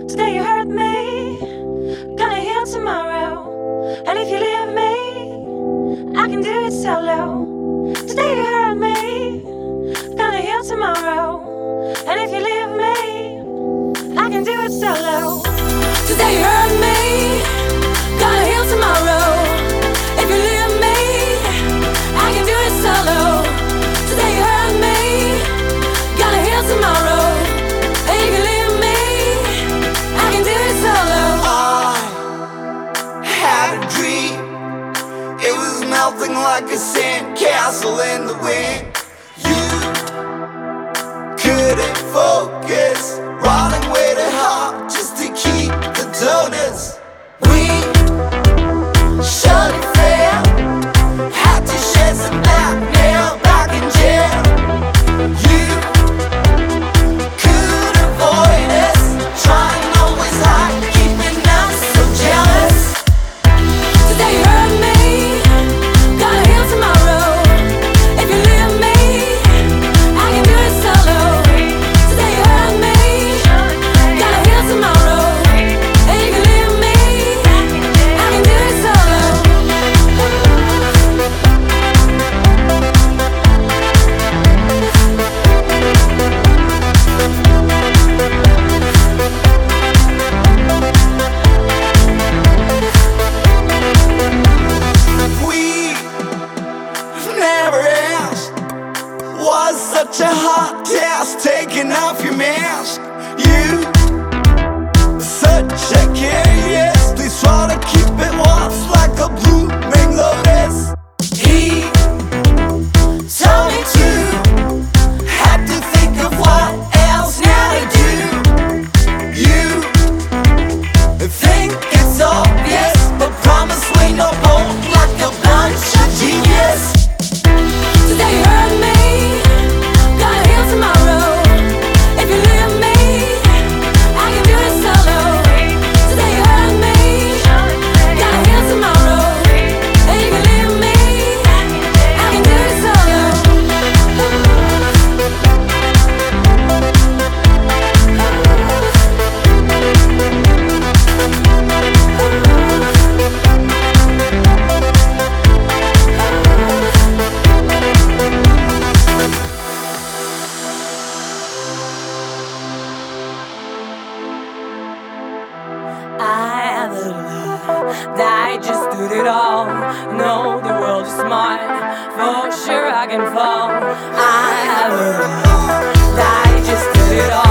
Today you hurt me, gonna heal tomorrow. And if you leave me, I can do it solo. Today you hurt me, gonna heal tomorrow. And if you leave me, I can do it solo. Today you hurt me, gonna heal tomorrow. If you leave me, I can do it solo. Today you hurt me, gonna heal tomorrow. And if you leave me, I can do it solo. I had a dream. It was melting like a sandcastle in the wind. You couldn't focus, running way too hard just to keep the donuts. We shut it down, had to shed some blackmail back in jail. You could avoid us, trying always hard, keeping us so jealous. Today you hurt me, gonna heal tomorrow. If you leave me, I can do it solo. Today you hurt me, gonna heal tomorrow. And if you leave me, I can do it solo. We never asked. Was such a hot task taking off your mask. You such a curious. Please try to keep it warm like a blooming lotus. He told me to had to think of what else now to do. You think it's obvious, but promise we no bold like a bunch of genius. Today you hurt me, gonna heal tomorrow. If you leave me, I can do it solo. Today you hurt me, gonna heal tomorrow. And if you leave me, I can do it solo. I have a lie that I just did it all. No, the world is smart, for sure I can fall. I have a lie that I just did it all.